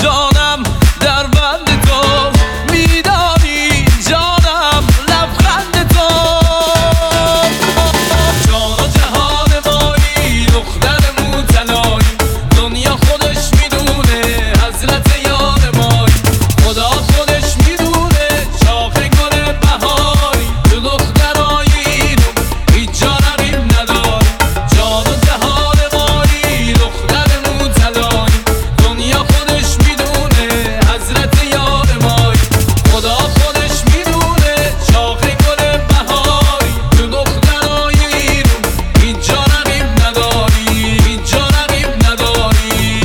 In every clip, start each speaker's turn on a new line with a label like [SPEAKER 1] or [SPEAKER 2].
[SPEAKER 1] جانم در بند تو، میدانی جانم لبخند تو. جان و جهان مایی دختر موطنایی، دنیا خودش میدونه حضرت یار مایی، خدا خودش میدونه چاخ گل بهاری، تو دخترای اینو هیچ جا رقیب نداری. جان و جهان مایی دختر موطنایی، دنیا خودش میدونه حضرت یار مایی، خدا خودش میدونه چاخ گل بهاری، تو دخترای اینو هیچ جا رقیب نداری، هیچ جا رقیب نداری.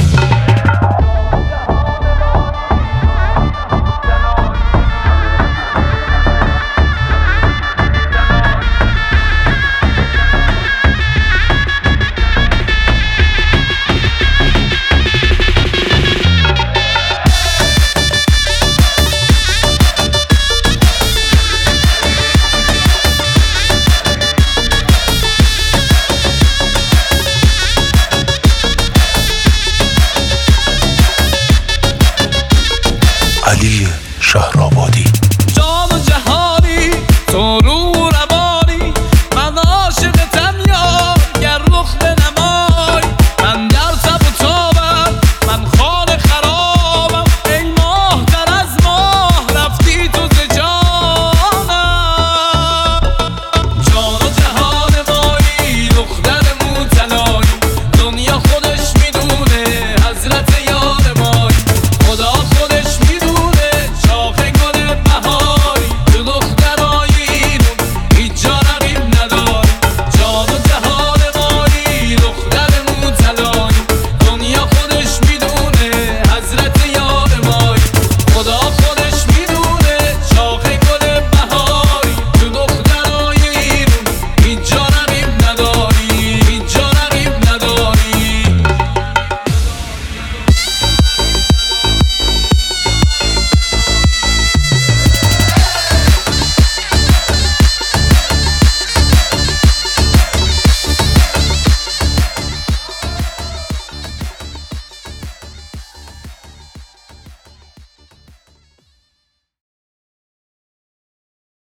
[SPEAKER 2] علی شهرآبادی.